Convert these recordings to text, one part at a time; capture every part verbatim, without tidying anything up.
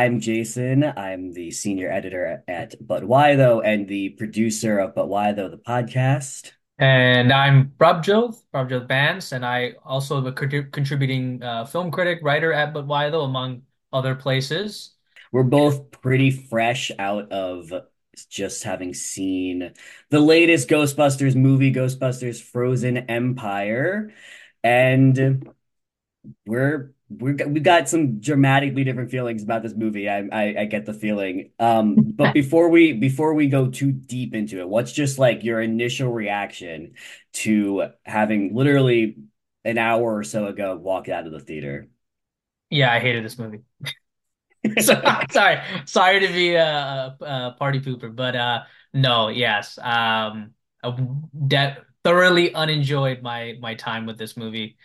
I'm Jason. I'm the senior editor at But Why Though and the producer of But Why Though, the podcast. And I'm Prabjot, Prabjot Bans, and I also am a contrib- contributing uh, film critic, writer at But Why Though, among other places. We're both pretty fresh out of just having seen the latest Ghostbusters movie, Ghostbusters Frozen Empire, and we're we're we got some dramatically different feelings about this movie. I, I I get the feeling. Um, but before we before we go too deep into it, what's just like your initial reaction to having literally an hour or so ago walked out of the theater? Yeah, I hated this movie. So, sorry, sorry to be a, a party pooper, but uh, no, yes, um, I de thoroughly unenjoyed my my time with this movie.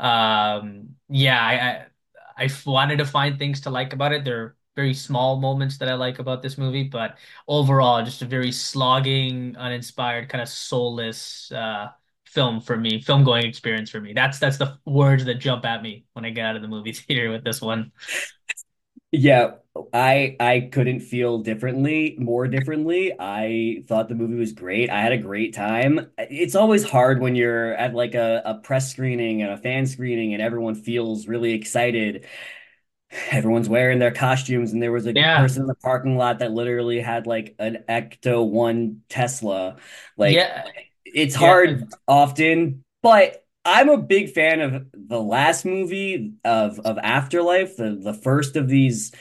Um, yeah, I, I I wanted to find things to like about it. There are very small moments that I like about this movie, but overall, just a very slogging, uninspired, kind of soulless uh film for me, film going experience for me. That's that's the words that jump at me when I get out of the movie theater with this one. Yeah, I I couldn't feel differently, more differently. I thought the movie was great. I had a great time. It's always hard when you're at like a, a press screening and a fan screening and everyone feels really excited. Everyone's wearing their costumes, and there was a Yeah. person in the parking lot that literally had like an Ecto one Tesla. Like Yeah, it's yeah, hard often, but I'm a big fan of the last movie of of Afterlife, the the first of these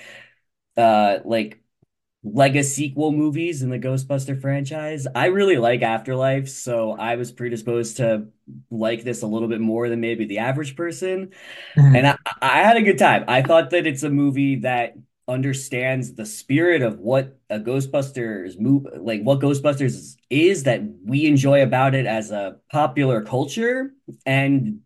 uh like Lego sequel movies in the Ghostbuster franchise. I really like Afterlife, so I was predisposed to like this a little bit more than maybe the average person. And Mhm. I, I had a good time. I thought that it's a movie that understands the spirit of what a Ghostbusters movie, like what Ghostbusters is, that we enjoy about it as a popular culture. And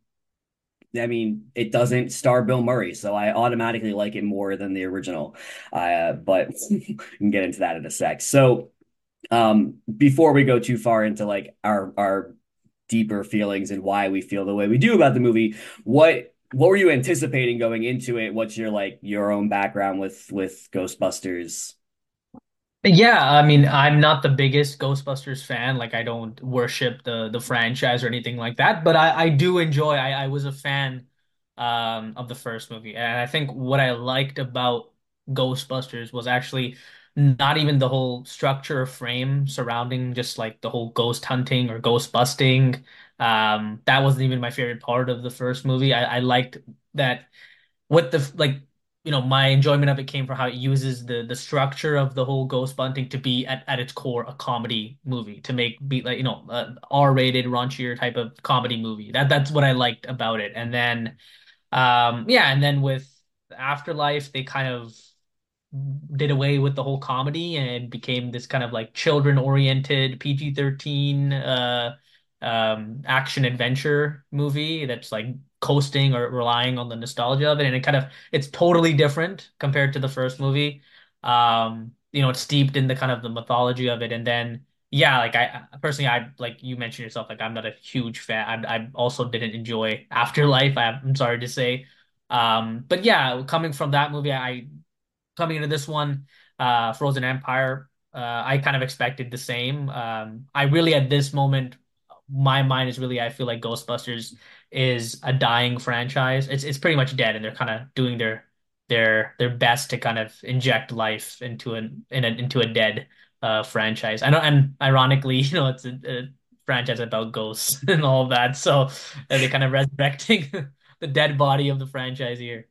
I mean, it doesn't star Bill Murray, so I automatically like it more than the original. Uh, but we can get into that in a sec. So, um, before we go too far into like our our deeper feelings and why we feel the way we do about the movie, what what were you anticipating going into it? What's your like your own background with with Ghostbusters? Yeah, I mean, I'm not the biggest Ghostbusters fan. Like, I don't worship the the franchise or anything like that, but I I do enjoy. I I was a fan um of the first movie, and I think what I liked about Ghostbusters was actually not even the whole structure or frame surrounding just like the whole ghost hunting or ghost busting. Um, that wasn't even my favorite part of the first movie. I I liked that what the like you know my enjoyment of it came from how it uses the the structure of the whole ghost bunting to be at, at its core a comedy movie to make be like you know a R-rated raunchier type of comedy movie that that's what I liked about it. And then um yeah, and then with Afterlife they kind of did away with the whole comedy and became this kind of like children oriented P G thirteen uh um action adventure movie that's like coasting or relying on the nostalgia of it, and it kind of it's totally different compared to the first movie. Um you know, it's steeped in the kind of the mythology of it. And then yeah, like I personally, I like you mentioned yourself, like I'm not a huge fan. I I also didn't enjoy Afterlife, I, I'm sorry to say. Um but yeah, coming from that movie, I coming into this one, uh, Frozen Empire, uh, I kind of expected the same. Um, I really, at this moment, my mind is really, I feel like Ghostbusters is a dying franchise. It's it's pretty much dead, and they're kind of doing their their their best to kind of inject life into an in a, into a dead uh franchise. I know, and ironically, you know, it's a, a franchise about ghosts and all of that. So uh, they're kind of resurrecting the dead body of the franchise here.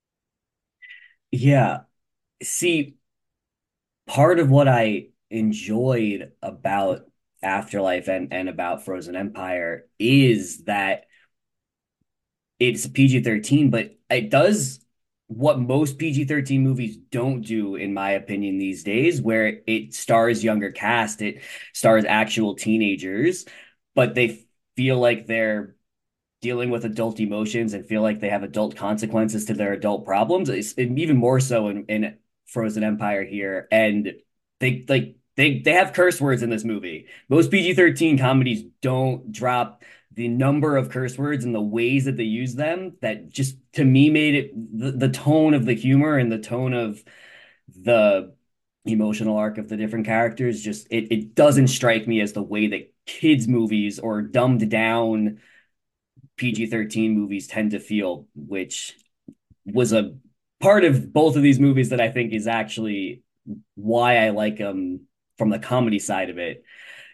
Yeah. See, part of what I enjoyed about Afterlife and and about Frozen Empire is that it's a P G thirteen, but it does what most P G thirteen movies don't do, in my opinion, these days, where it stars younger cast, it stars actual teenagers, but they feel like they're dealing with adult emotions and feel like they have adult consequences to their adult problems. It's even more so in, in Frozen Empire here. And they like they they have curse words in this movie. Most P G thirteen comedies don't drop the number of curse words and the ways that they use them that just to me made it the, the tone of the humor and the tone of the emotional arc of the different characters just it, it doesn't strike me as the way that kids movies or dumbed down P G thirteen movies tend to feel, which was a part of both of these movies that I think is actually why I like them from the comedy side of it.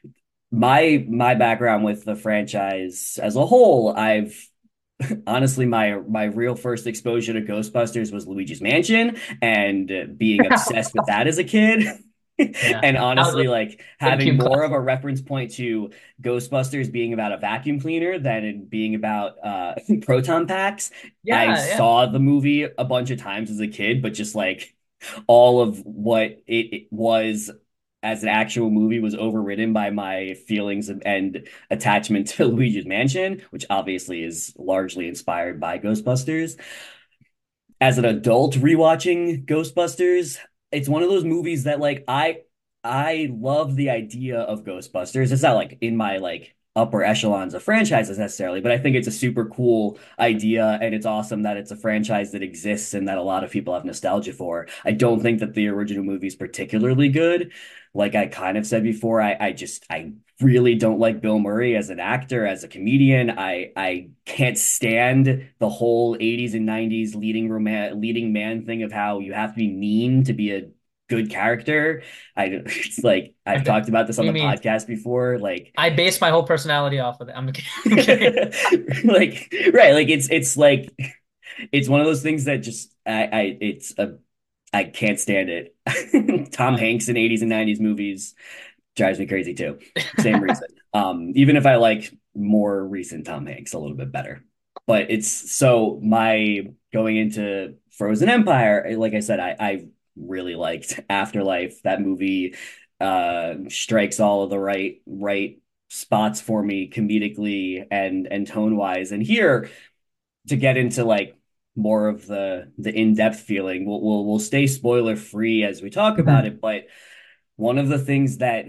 My my background with the franchise as a whole, I've honestly my my real first exposure to Ghostbusters was Luigi's Mansion and uh, being obsessed with that as a kid. Yeah. And That was honestly, like a good having cute more of classic. a reference point to Ghostbusters being about a vacuum cleaner than it being about uh, proton packs. I Yeah, yeah. saw the movie a bunch of times as a kid, but just like all of what it, it was as an actual movie was overridden by my feelings of, and attachment to Luigi's Mansion, which obviously is largely inspired by Ghostbusters. As an adult rewatching Ghostbusters, it's one of those movies that like I I love the idea of Ghostbusters. It's not like in my like upper echelons of franchises necessarily, but I think it's a super cool idea and it's awesome that it's a franchise that exists and that a lot of people have nostalgia for. I don't think that the original movie is particularly good. Like I kind of said before, I I just I really don't like Bill Murray as an actor, as a comedian. I I can't stand the whole eighties and nineties leading roman leading man thing of how you have to be mean to be a good character. I it's like I I've bet. talked about this What on do you the mean? podcast before. Like I base my whole personality off of it. I'm kidding. I'm kidding. like right, like it's it's like it's one of those things that just I I it's a I can't stand it. Tom Hanks in eighties and nineties movies drives me crazy too. Same reason. Um, even if I like more recent Tom Hanks a little bit better. But it's so my going into Frozen Empire, like I said, I, I really liked Afterlife. That movie uh strikes all of the right right spots for me comedically and and tone wise. And here to get into like more of the the in-depth feeling, we'll we'll, we'll stay spoiler free as we talk about Mhm. it, but one of the things that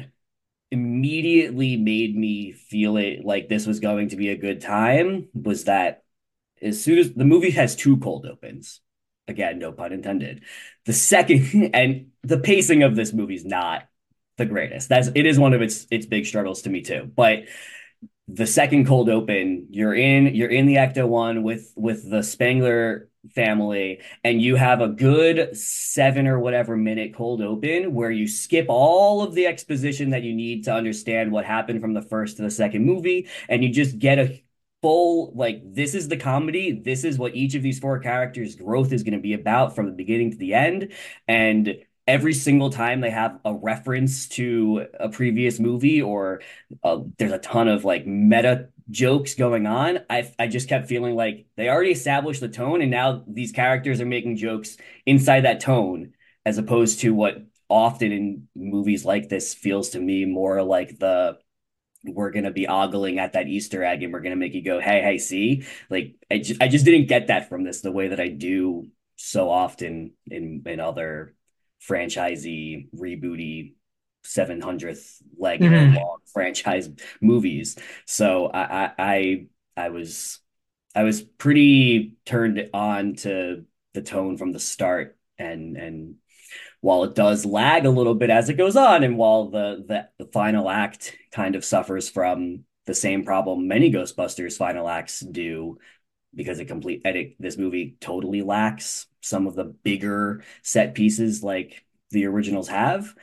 immediately made me feel it like this was going to be a good time was that as soon as the movie has two cold opens, again, no pun intended. The second and the pacing of this movie is not the greatest. That's it is one of its its big struggles to me too. But the second cold open, you're in you're in the Ecto one with with the Spangler family, and you have a good seven or whatever minute cold open where you skip all of the exposition that you need to understand what happened from the first to the second movie, and you just get a full like this is the comedy, this is what each of these four characters' growth is going to be about from the beginning to the end, and every single time they have a reference to a previous movie or uh, there's a ton of like meta jokes going on. I I just kept feeling like they already established the tone, and now these characters are making jokes inside that tone, as opposed to what often in movies like this feels to me more like the we're gonna be ogling at that Easter egg and we're gonna make you go, hey, hey, see? Like I just I just didn't get that from this the way that I do so often in in other franchisee rebooty seven hundredth leg in a Mhm. long franchise movies. So I I I, I was I was pretty turned on to the tone from the start and and while it does lag a little bit as it goes on, and while the the, the final act kind of suffers from the same problem many Ghostbusters final acts do, because it complete edit this movie totally lacks some of the bigger set pieces like the originals have.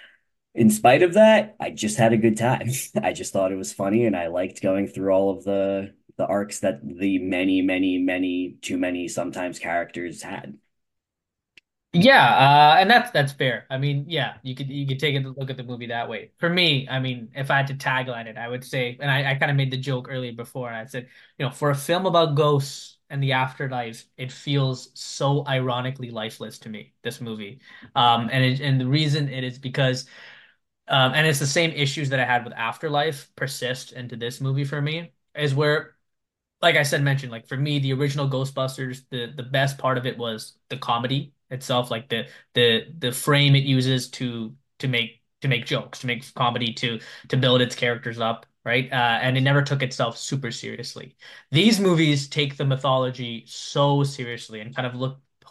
In spite of that, I just had a good time. I just thought it was funny, and I liked going through all of the the arcs that the many, many, many, too many sometimes characters had. Yeah, uh, and that's that's fair. I mean, yeah, you could you could take a look at the movie that way. For me, I mean, if I had to tagline it, I would say, and I, I kind of made the joke earlier before, and I said, you know, for a film about ghosts and the afterlife, it feels so ironically lifeless to me, this movie. Um, and it, and the reason it is because, um, and it's the same issues that I had with Afterlife persist into this movie for me, is where like I said, mentioned, like for me, the original Ghostbusters, the the best part of it was the comedy itself, like the the the frame it uses to to make to make jokes, to make comedy, to to build its characters up, right? Uh, and it never took itself super seriously. These movies take the mythology so seriously and kind of look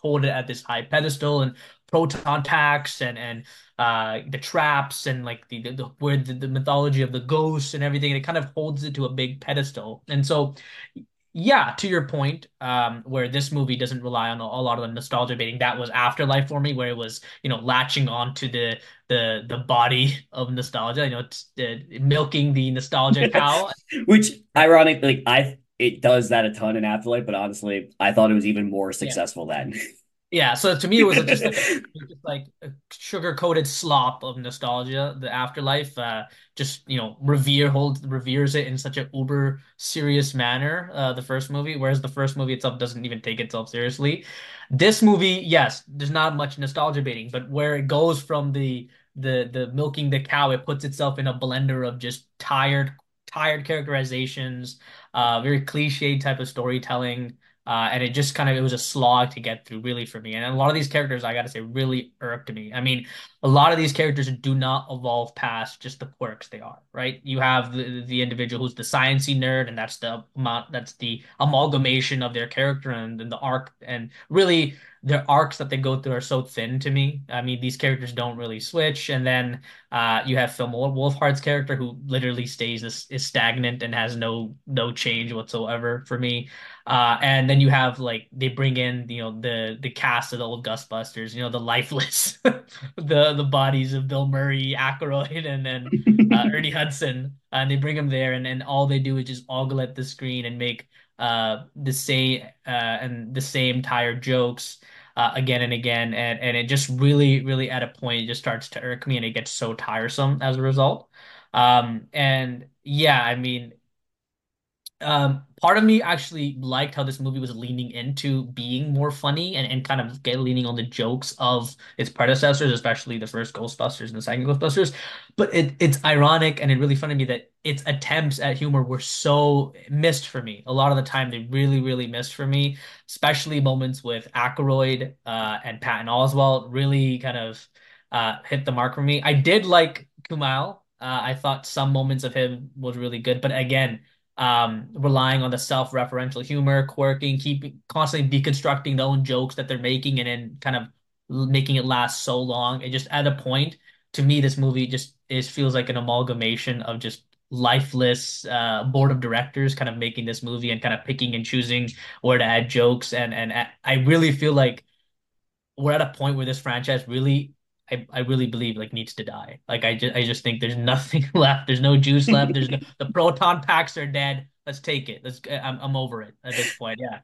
hold it at this high pedestal, and proton packs and and uh the traps and like the, the, the where the, the mythology of the ghosts and everything. It kind of holds it to a big pedestal. And so yeah, to your point, um, where this movie doesn't rely on a, a lot of the nostalgia baiting, that was Afterlife for me, where it was, you know, latching onto the the the body of nostalgia, you know, it's, uh, milking the nostalgia cow. Which ironically, like, I it does that a ton in Afterlife, but honestly, I thought it was even more Yeah. successful then. Yeah, so to me it was just like a just like a sugar-coated slop of nostalgia. The Afterlife, uh, just you know, revere holds reveres it in such an uber serious manner. Uh, the first movie, whereas the first movie itself doesn't even take itself seriously. This movie, yes, there's not much nostalgia baiting, but where it goes from the the the milking the cow, it puts itself in a blender of just tired tired characterizations, uh, very cliche type of storytelling. Uh, and it just kind of it was a slog to get through really for me. And a lot of these characters, I gotta say, really irked me. I mean, a lot of these characters do not evolve past just the quirks they are, right? You have the the individual who's the sciencey nerd, and that's the amount that's the amalgamation of their character and, and the arc. And really their arcs that they go through are so thin to me. I mean, these characters don't really switch. And then uh, you have Phil Wolfhard's character who literally stays is, is stagnant and has no no change whatsoever for me. Uh, and then you have like they bring in you know the the cast of the old Ghostbusters, you know the lifeless, the the bodies of Bill Murray, Aykroyd, and then uh, Ernie Hudson, and they bring them there, and and all they do is just ogle at the screen and make uh the same uh and the same tired jokes. Uh, again and again, and and it just really, really at a point it just starts to irk me, and it gets so tiresome as a result. Um, and yeah, I mean, um, part of me actually liked how this movie was leaning into being more funny and, and kind of get leaning on the jokes of its predecessors, especially the first Ghostbusters and the second Ghostbusters. But it it's ironic and it really funny to me that its attempts at humor were so missed for me. A lot of the time they really, really missed for me, especially moments with Aykroyd uh, and Patton Oswalt really kind of uh, hit the mark for me. I did like Kumail. Uh, I thought some moments of him was really good, but again um, relying on the self-referential humor, quirking, keeping constantly deconstructing their own jokes that they're making, and then kind of making it last so long. It just at a point, to me, this movie just is feels like an amalgamation of just lifeless uh, board of directors kind of making this movie and kind of picking and choosing where to add jokes. And and I really feel like we're at a point where this franchise really I, I really believe like needs to die. Like I just I just think there's nothing left. There's no juice left. There's no the proton packs are dead. Let's take it. Let's I'm I'm over it at this point. Yeah.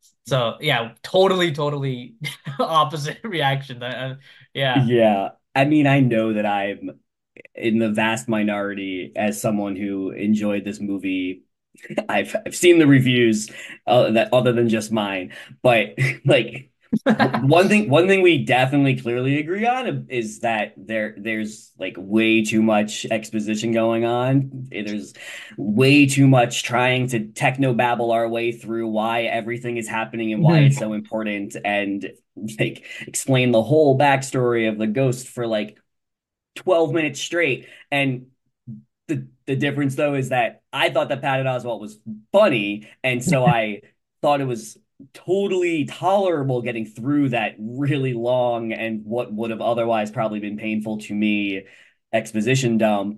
So yeah, totally, totally opposite reaction. Uh, yeah. Yeah. I mean, I know that I'm in the vast minority as someone who enjoyed this movie. I've I've seen the reviews uh, that other than just mine, but like one thing one thing we definitely clearly agree on is that there there's like way too much exposition going on. There's way too much trying to techno babble our way through why everything is happening and why it's Mhm. so important, and like explain the whole backstory of the ghost for like twelve minutes straight. And the the difference though is that I thought that Patton Oswalt was funny, and so I thought it was totally tolerable getting through that really long and what would have otherwise probably been painful to me exposition dump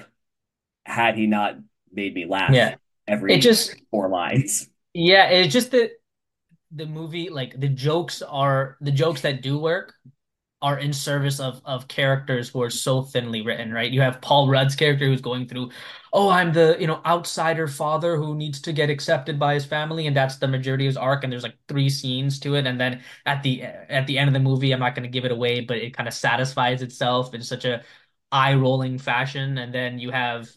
had he not made me laugh Yeah. It every just four lines. yeah, it's just that the movie like the jokes are the jokes that do work are in service of of characters who are so thinly written, right? You have Paul Rudd's character who's going through, oh, I'm the, you know, outsider father who needs to get accepted by his family, and that's the majority of his arc, and there's like three scenes to it, and then at the at the end of the movie, I'm not going to give it away, but it kind of satisfies itself in such a eye-rolling fashion. And then you have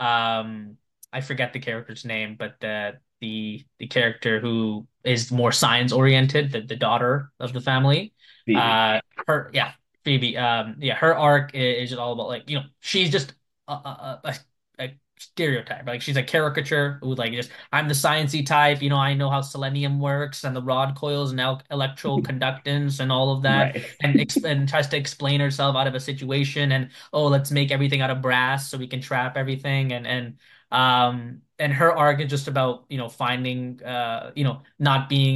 um I forget the character's name, but uh the the character who is more science oriented, the, the daughter of the family. Phoebe. Uh her yeah, Phoebe. Um yeah, her arc is, is just all about like, you know, she's just a, a, a, a stereotype. Like she's a caricature who like just I'm the sciencey type, you know, I know how selenium works and the rod coils and el electroconductance and all of that, Right. and, exp and tries to explain herself out of a situation, and oh, let's make everything out of brass so we can trap everything. And and um and her arc is just about, you know, finding uh you know not being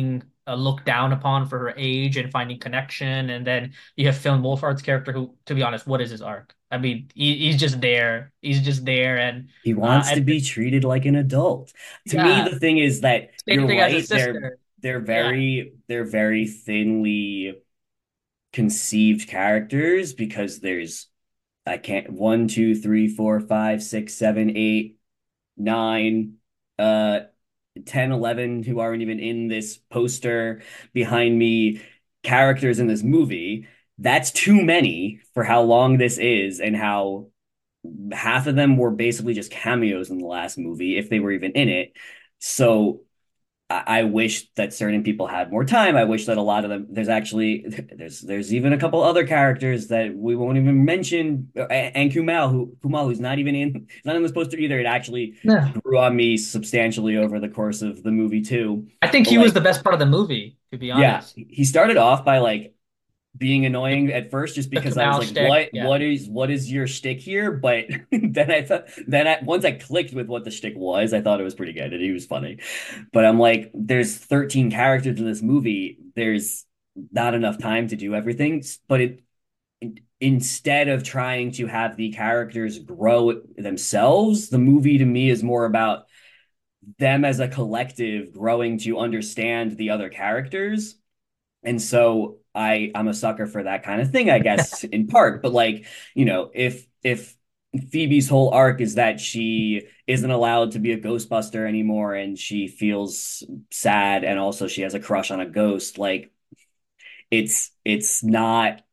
uh, looked down upon for her age and finding connection. And then you have Finn Wolfhard's character, who, to be honest, what is his arc? I mean, he, he's just there. He's just there, and He uh, wants to and be treated like an adult. To me, yeah, the thing is that same you're thing as his right. They're sister. they're Yeah, very they're very thinly conceived characters because there's I can't one, two, three, four, five, six, seven, eight, nine, uh, ten, eleven who aren't even in this poster behind me, characters in this movie. That's too many for how long this is and how half of them were basically just cameos in the last movie, if they were even in it. So I, I wish that certain people had more time. I wish that a lot of them. There's actually there's there's even a couple other characters that we won't even mention, and Kumal who Kumal who's not even in not in this poster either. It actually yeah. grew on me substantially over the course of the movie too. I think But he was like, the best part of the movie, to be yeah, honest. he started off by like being annoying at first just The because I was Kamal like, shtick, what yeah. what is what is your shtick here? But then I thought then I once I clicked with what the shtick was, I thought it was pretty good and he was funny. But I'm like, there's thirteen characters in this movie. There's not enough time to do everything. But it instead of trying to have the characters grow themselves, the movie to me is more about them as a collective growing to understand the other characters. And so I I'm a sucker for that kind of thing, I guess, in part. But like, you know, if if Phoebe's whole arc is that she isn't allowed to be a Ghostbuster anymore and she feels sad and also she has a crush on a ghost, like it's it's not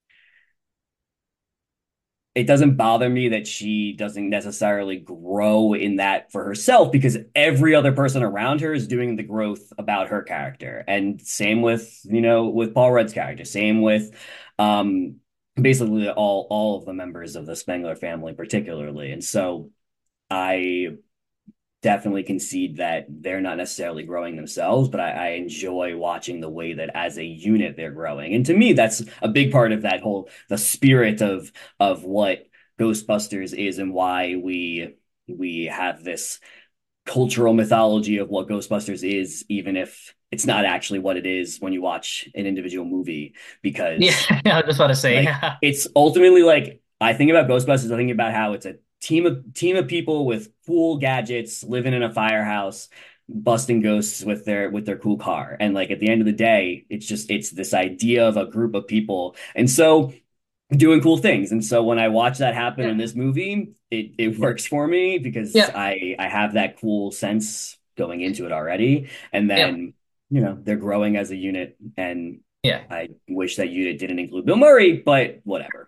it doesn't bother me that she doesn't necessarily grow in that for herself because every other person around her is doing the growth about her character. And same with, you know, with Paul Rudd's character, same with um basically all all of the members of the Spengler family particularly. And so I definitely concede that they're not necessarily growing themselves, but I, I enjoy watching the way that as a unit they're growing. And to me, that's a big part of that whole the spirit of of what Ghostbusters is and why we we have this cultural mythology of what Ghostbusters is, even if it's not actually what it is when you watch an individual movie, Yeah, because I was just about to say, like yeah. it's ultimately like I think about Ghostbusters, I think about how it's a team of team of people with cool gadgets living in a firehouse, busting ghosts with their with their cool car. And like at the end of the day, it's just it's this idea of a group of people. And so doing cool things. And so when I watch that happen Yeah. in this movie, it it works for me because Yeah. I I have that cool sense going into it already. And Yeah. then, you know, they're growing as a unit and Yeah. I wish that unit didn't include Bill Murray, but whatever.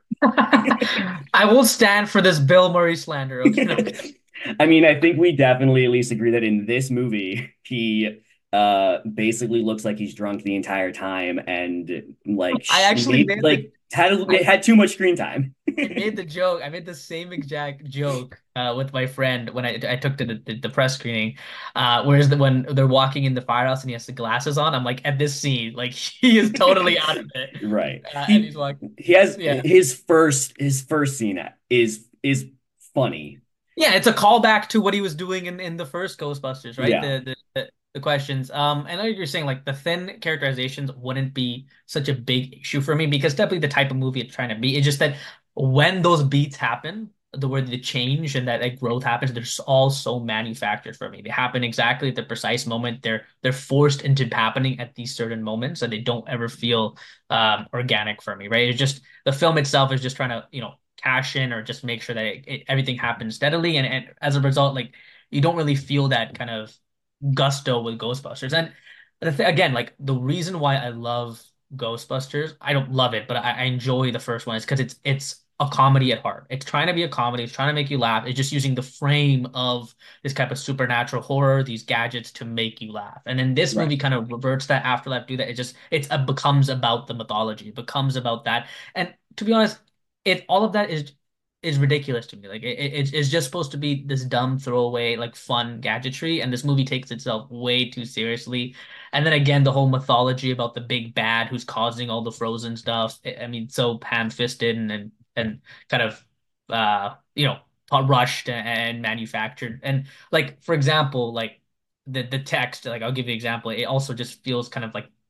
I will stand for this Bill Murray slander. Okay, no. I mean, I think we definitely at least agree that in this movie, he uh basically looks like he's drunk the entire time and like I sh actually made made the like had I had too much screen time. I made the joke. I made the same exact joke uh, with my friend when I I took to the, the, the press screening. Uh, whereas the, when they're walking in the firehouse and he has the glasses on, I'm like, at this scene, like he is totally out of it. Right. Uh, and He he's like, he has yeah, his first his first scene is is funny. yeah. It's a callback to what he was doing in in the first Ghostbusters, right? Yeah. The the the, the questions. Um, I know you're saying like the thin characterizations wouldn't be such a big issue for me because definitely the type of movie it's trying to be. It's just that when those beats happen, the where the change and that like growth happens, they're s- all so manufactured for me. They happen exactly at the precise moment. They're they're forced into happening at these certain moments, and they don't ever feel um organic for me, right? It's just the film itself is just trying to, you know, cash in or just make sure that it, it, everything happens steadily, and, and as a result, like you don't really feel that kind of gusto with Ghostbusters. And the th again, like the reason why I love Ghostbusters, I don't love it, but I, I enjoy the first one is because it's it's a comedy at heart. It's trying to be a comedy. It's trying to make you laugh. It's just using the frame of this type of supernatural horror, these gadgets to make you laugh. And then this Right. movie kind of reverts that Afterlife, do that. It just it's it becomes about the mythology. It becomes about that. And to be honest, it all of that is is ridiculous to me. Like it, it, it's just supposed to be this dumb throwaway, like fun gadgetry, and this movie takes itself way too seriously. And then again, the whole mythology about the big bad who's causing all the frozen stuff. I I mean, so ham-fisted and and, and kind of uh you know rushed and, and manufactured. And like for example, like the the text, like I'll give you an example. It also just feels kind of like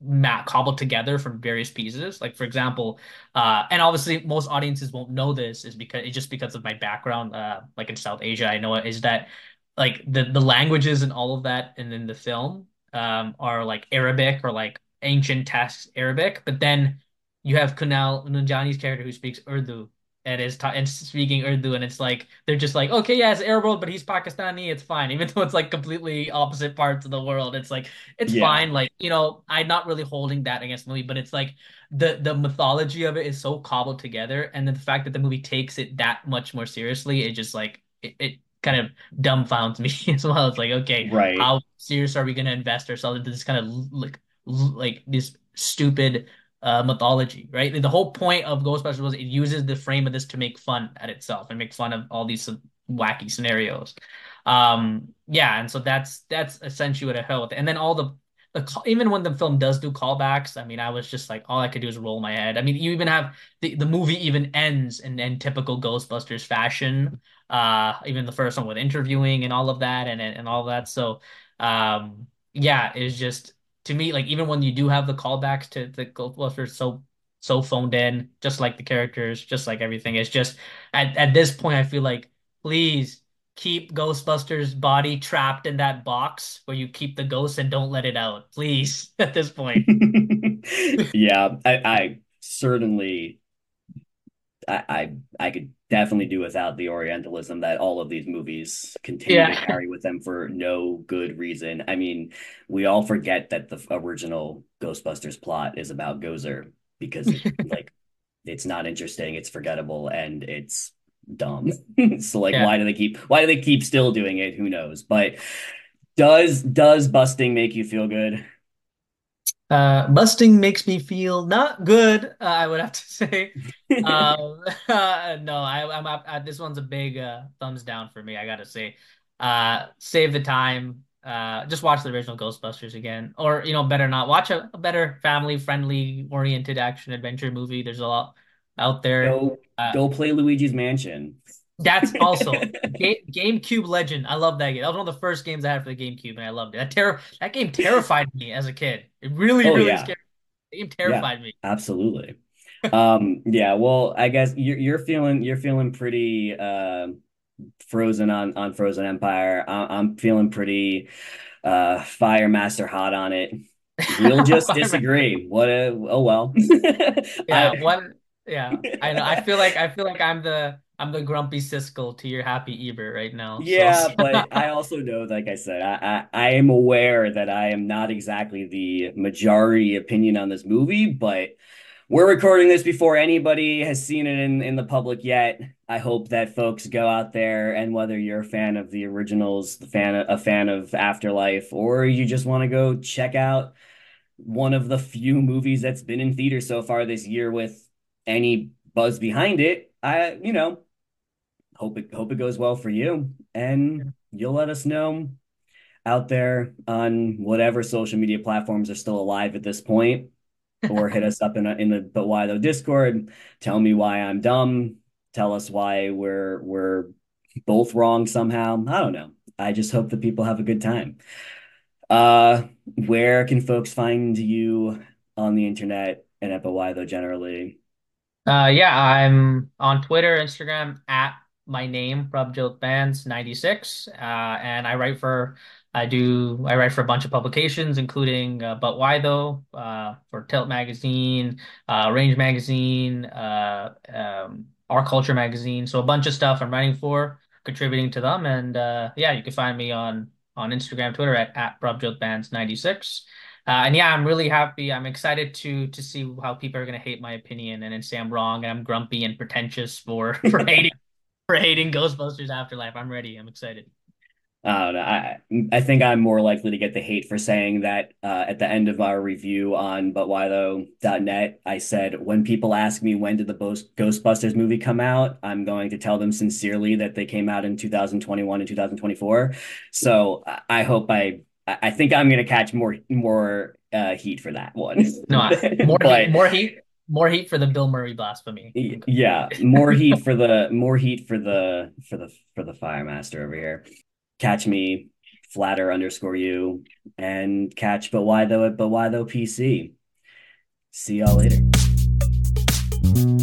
ma cobbled together from various pieces. Like for example, uh, and obviously most audiences won't know this is because it's just because of my background, uh, like in South Asia, I know it is that like the the languages and all of that and in the film um are like Arabic or like ancient text Arabic, but then you have Kunal Nanjiani's character who speaks Urdu and is ta and speaking Urdu, and it's like they're just like, okay, yeah, it's Arab, but he's Pakistani, it's fine, even though it's like completely opposite parts of the world. It's like it's Yeah. fine. Like, you know, I'm not really holding that against the movie, but it's like the the mythology of it is so cobbled together, and then the fact that the movie takes it that much more seriously, it just like it, it kind of dumbfounds me as well. It's like, okay, Right. how serious are we going to invest ourselves into this kind of like like this stupid uh mythology, right? The whole point of Ghostbusters was it uses the frame of this to make fun at itself and make fun of all these wacky scenarios. Um, yeah, and so that's that's essentially what I held with. And then all the the call, even when the film does do callbacks, I mean, I was just like, all I could do is roll my head. I mean, you even have the the movie even ends in, in typical Ghostbusters fashion. Uh, even the first one with interviewing and all of that and and, and all that. So, um, yeah, it's just to me like even when you do have the callbacks to the Ghostbusters, so so phoned in, just like the characters, just like everything. It's just at at this point, I feel like please keep Ghostbuster's body trapped in that box where you keep the ghost and don't let it out. Please, at this point. Yeah, I, I certainly I, I I could definitely do without the Orientalism that all of these movies continue to Yeah. carry with them for no good reason. I mean, we all forget that the original Ghostbusters plot is about Gozer because it like it's not interesting, it's forgettable, and it's dumb. So like Yeah. why do they keep why do they keep still doing it? Who knows? But does does busting make you feel good? Uh, busting makes me feel not good, uh, I would have to say. Um, uh, no, I, I'm up. Uh, this one's a big uh, thumbs down for me, I gotta say. Uh, save the time. Uh, just watch the original Ghostbusters again, or you know, better not watch a, a better family-friendly, oriented action adventure movie. There's a lot out there. Go Uh, go play Luigi's Mansion. That's also Ga GameCube Legend. I love that game. That was one of the first games I had for the GameCube, and I loved it. That terror that game terrified me as a kid. It really, Oh really yeah. scared me. The game Yeah, terrified me. absolutely. Um, yeah, well, I guess you're you're feeling you're feeling pretty uh frozen on on Frozen Empire. I, I'm feeling pretty uh Fire Master hot on it. We'll just Fireman. disagree. What a oh well. Yeah, I what? Yeah, I know. I feel like I feel like I'm the I'm the grumpy Siskel to your happy Ebert right now. So Yeah, but I also know, like I said, I, I I am aware that I am not exactly the majority opinion on this movie, but we're recording this before anybody has seen it in, in the public yet. I hope that folks go out there and whether you're a fan of the originals, the fan a fan of Afterlife, or you just want to go check out one of the few movies that's been in theaters so far this year with any buzz behind it, I you know hope it hope it goes well for you, and you'll let us know out there on whatever social media platforms are still alive at this point, or hit us up in a, in the But Why Though Discord. Tell me why I'm dumb. Tell us why we're we're both wrong somehow. I don't know. I just hope that people have a good time. Uh, where can folks find you on the internet and at But Why Though generally? Uh, yeah, I'm on Twitter, Instagram at my name, Prabjot Bands ninety-six. Uh, and I write for, I do, I write for a bunch of publications, including uh, But Why Though, uh, for Tilt Magazine, uh, Range Magazine, uh, um, Our Culture Magazine. So a bunch of stuff I'm writing for, contributing to them. And uh, yeah, you can find me on on Instagram, Twitter at, at Prabjot Bands ninety-six. Uh, and yeah, I'm really happy. I'm excited to to see how people are gonna hate my opinion and then say I'm wrong and I'm grumpy and pretentious for for hating for hating Ghostbusters Afterlife. I'm ready. I'm excited. I don't know. I I think I'm more likely to get the hate for saying that uh, at the end of our review on but why though dot net, I said when people ask me when did the Ghostbusters movie come out, I'm going to tell them sincerely that they came out in two thousand twenty-one and two thousand twenty-four. So I I hope I I think I'm going to catch more more uh, heat for that one. No, I- more heat, But more heat, more heat for the Bill Murray blasphemy. I'm y- good. yeah, more heat for the more heat for the for the for the Fire Master over here. Catch me flatter underscore you, and catch But Why Though at But Why Though P C. See y'all later.